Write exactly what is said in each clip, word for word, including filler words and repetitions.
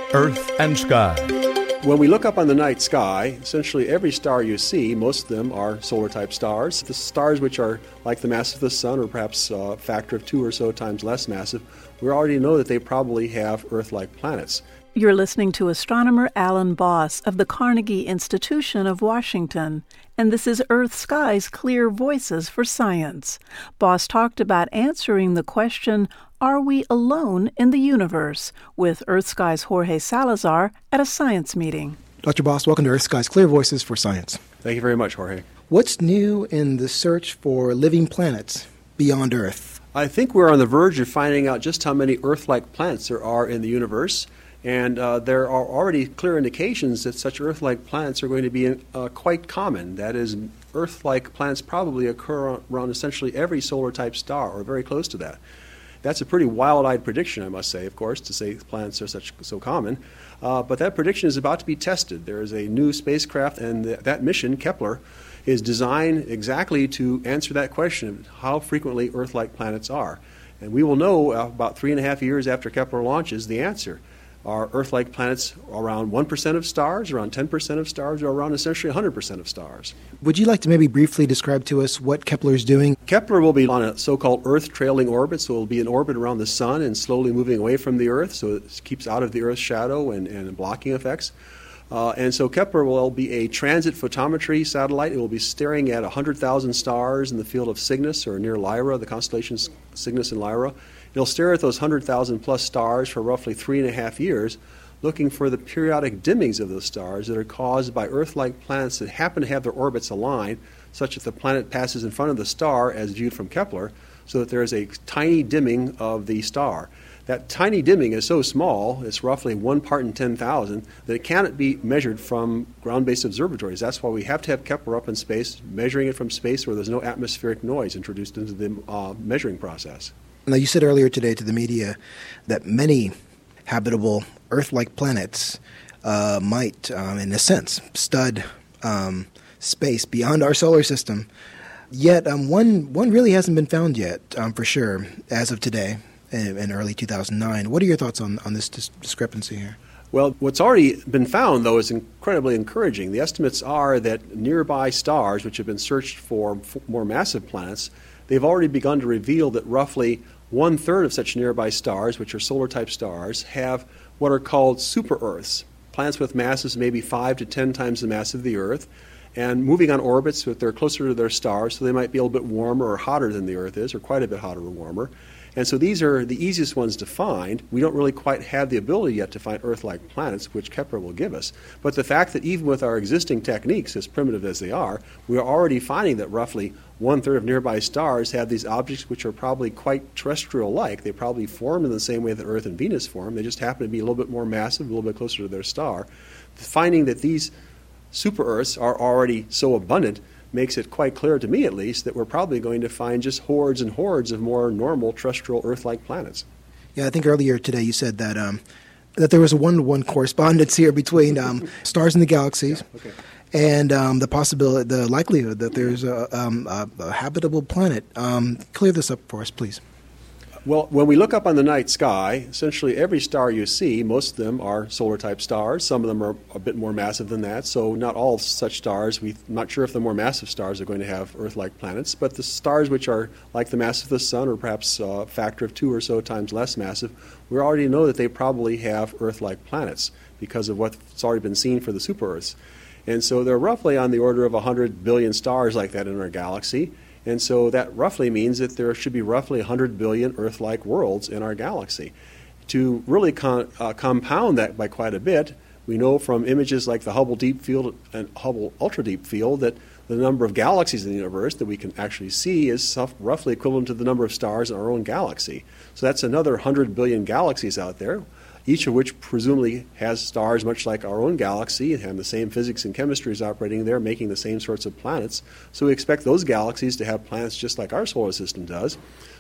Earth and Sky. When we look up on the night sky, essentially every star you see, most of them are solar-type stars. The stars which are like the mass of the sun, or perhaps a factor of two or so times less massive, we already know that they probably have Earth-like planets. You're listening to astronomer Alan Boss of the Carnegie Institution of Washington, and this is Earth Sky's Clear Voices for Science. Boss talked about answering the question, are we alone in the universe, with Earth Sky's Jorge Salazar at a science meeting. Doctor Boss, welcome to Earth Sky's Clear Voices for Science. Thank you very much, Jorge. What's new in the search for living planets beyond Earth? I think we're on the verge of finding out just how many Earth-like planets there are in the universe. And uh, there are already clear indications that such Earth-like planets are going to be uh, quite common. That is, Earth-like planets probably occur around essentially every solar-type star, or very close to that. That's a pretty wild-eyed prediction, I must say, of course, to say planets are such so common. Uh, but that prediction is about to be tested. There is a new spacecraft, and th- that mission, Kepler, is designed exactly to answer that question of how frequently Earth-like planets are. And we will know uh, about three and a half years after Kepler launches the answer. Are Earth-like planets around one percent of stars, around ten percent of stars, or around essentially one hundred percent of stars? Would you like to maybe briefly describe to us what Kepler is doing? Kepler will be on a so-called Earth-trailing orbit, so it will be in orbit around the Sun and slowly moving away from the Earth, so it keeps out of the Earth's shadow and, and blocking effects. Uh, and so Kepler will be a transit photometry satellite. It will be staring at one hundred thousand stars in the field of Cygnus, or near Lyra, the constellations Cygnus and Lyra. It'll stare at those one hundred thousand plus stars for roughly three and a half years, looking for the periodic dimmings of those stars that are caused by Earth-like planets that happen to have their orbits aligned, such that the planet passes in front of the star as viewed from Kepler, so that there is a tiny dimming of the star. That tiny dimming is so small, it's roughly one part in ten thousand, that it cannot be measured from ground-based observatories. That's why we have to have Kepler up in space, measuring it from space where there's no atmospheric noise introduced into the uh, measuring process. Now, you said earlier today to the media that many habitable Earth-like planets uh, might, um, in a sense, stud um, space beyond our solar system. Yet um, one one really hasn't been found yet, um, for sure, as of today, in, in early two thousand nine. What are your thoughts on, on this dis- discrepancy here? Well, what's already been found, though, is incredibly encouraging. The estimates are that nearby stars, which have been searched for f- more massive planets, they've already begun to reveal that roughly one-third of such nearby stars, which are solar-type stars, have what are called super-Earths, planets with masses maybe five to ten times the mass of the Earth, and moving on orbits so that they're closer to their stars, so they might be a little bit warmer or hotter than the Earth is, or quite a bit hotter or warmer. And so these are the easiest ones to find. We don't really quite have the ability yet to find Earth-like planets, which Kepler will give us. But the fact that even with our existing techniques, as primitive as they are, we are already finding that roughly one-third of nearby stars have these objects which are probably quite terrestrial-like. They probably form in the same way that Earth and Venus form. They just happen to be a little bit more massive, a little bit closer to their star. Finding that these super-Earths are already so abundant makes it quite clear, to me at least, that we're probably going to find just hordes and hordes of more normal terrestrial Earth-like planets. Yeah, I think earlier today you said that um, that there was a one-to-one correspondence here between um, stars in the galaxies yeah, okay. and um, the possibility, the likelihood that there's a, um, a, a habitable planet. Um, clear this up for us, please. Well, when we look up on the night sky, essentially every star you see, most of them are solar-type stars. Some of them are a bit more massive than that, so not all such stars. We're not sure if the more massive stars are going to have Earth-like planets, but the stars which are like the mass of the sun, or perhaps a factor of two or so times less massive, we already know that they probably have Earth-like planets because of what's already been seen for the super-Earths. And so they're roughly on the order of one hundred billion stars like that in our galaxy. And so that roughly means that there should be roughly one hundred billion Earth-like worlds in our galaxy. To really con- uh, compound that by quite a bit, we know from images like the Hubble Deep Field and Hubble Ultra Deep Field that the number of galaxies in the universe that we can actually see is roughly equivalent to the number of stars in our own galaxy. So that's another one hundred billion galaxies out there, each of which presumably has stars much like our own galaxy and have the same physics and chemistry is operating there, making the same sorts of planets. So we expect those galaxies to have planets just like our solar system does.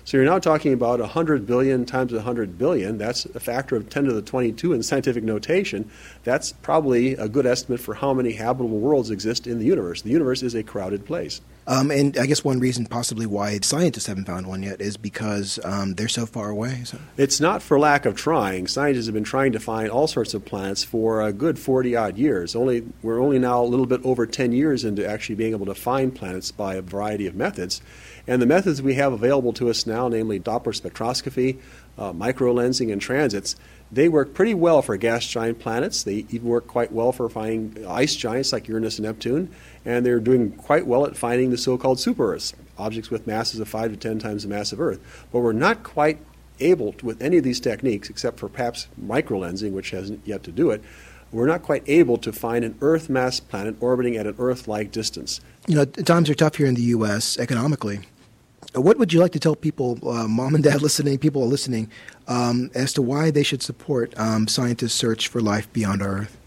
So you're now talking about one hundred billion times one hundred billion. That's a factor of ten to the twenty-two in scientific notation. That's probably a good estimate for how many habitable worlds exist in the universe. The universe is a crowded place. Um, and I guess one reason possibly why scientists haven't found one yet is because um, they're so far away. So. It's not for lack of trying. Scientists have been trying to find all sorts of planets for a good forty-odd years. Only We're only now a little bit over ten years into actually being able to find planets by a variety of methods. And the methods we have available to us now, namely Doppler spectroscopy, uh, microlensing, and transits, they work pretty well for gas giant planets. They even work quite well for finding ice giants like Uranus and Neptune. And they're doing quite well at finding the so-called super-Earths, objects with masses of five to ten times the mass of Earth. But we're not quite able to, with any of these techniques, except for perhaps microlensing, which hasn't yet to do it, we're not quite able to find an Earth-mass planet orbiting at an Earth-like distance. You know, times are tough here in the U S economically. What would you like to tell people, uh, mom and dad listening, people listening, um, as to why they should support um, scientists' search for life beyond our Earth?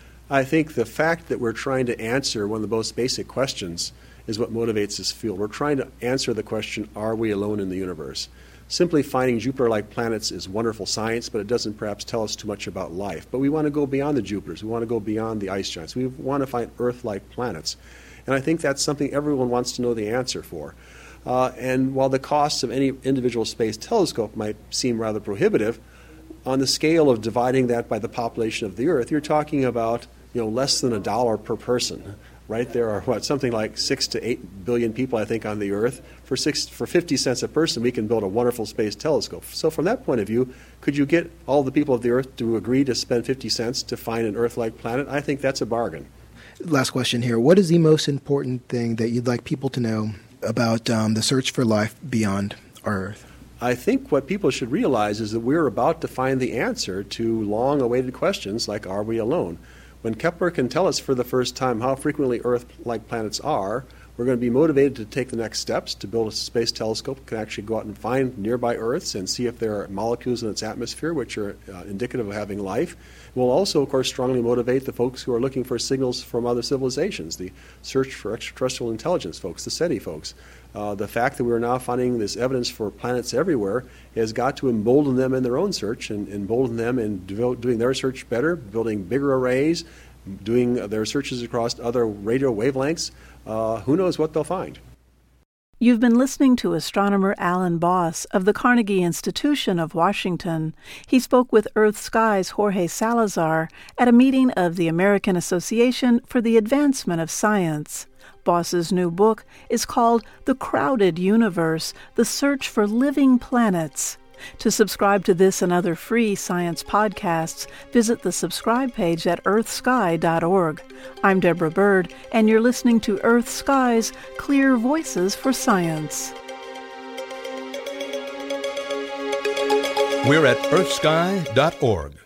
I think the fact that we're trying to answer one of the most basic questions is what motivates this field. We're trying to answer the question, are we alone in the universe? Simply finding Jupiter-like planets is wonderful science, but it doesn't perhaps tell us too much about life. But we want to go beyond the Jupiters. We want to go beyond the ice giants. We want to find Earth-like planets. And I think that's something everyone wants to know the answer for. Uh, and while the costs of any individual space telescope might seem rather prohibitive, on the scale of dividing that by the population of the Earth, you're talking about, you know, less than a dollar per person. Right? There are, what, something like six to eight billion people, I think, on the Earth. For six, for fifty cents a person, we can build a wonderful space telescope. So from that point of view, could you get all the people of the Earth to agree to spend fifty cents to find an Earth-like planet? I think that's a bargain. Last question here. What is the most important thing that you'd like people to know about um, the search for life beyond our Earth? I think what people should realize is that we're about to find the answer to long-awaited questions like, are we alone? When Kepler can tell us for the first time how frequently Earth-like planets are, we're going to be motivated to take the next steps to build a space telescope that can actually go out and find nearby Earths and see if there are molecules in its atmosphere which are uh, indicative of having life. We'll also, of course, strongly motivate the folks who are looking for signals from other civilizations, the search for extraterrestrial intelligence folks, the SETI folks. Uh, the fact that we're now finding this evidence for planets everywhere has got to embolden them in their own search and embolden them in do- doing their search better, building bigger arrays, doing their searches across other radio wavelengths. Uh, who knows what they'll find? You've been listening to astronomer Alan Boss of the Carnegie Institution of Washington. He spoke with Earth Sky's Jorge Salazar at a meeting of the American Association for the Advancement of Science. Boss's new book is called The Crowded Universe, The Search for Living Planets. To subscribe to this and other free science podcasts, visit the subscribe page at earth sky dot org. I'm Deborah Bird, and you're listening to Earth Sky's Clear Voices for Science. We're at earth sky dot org.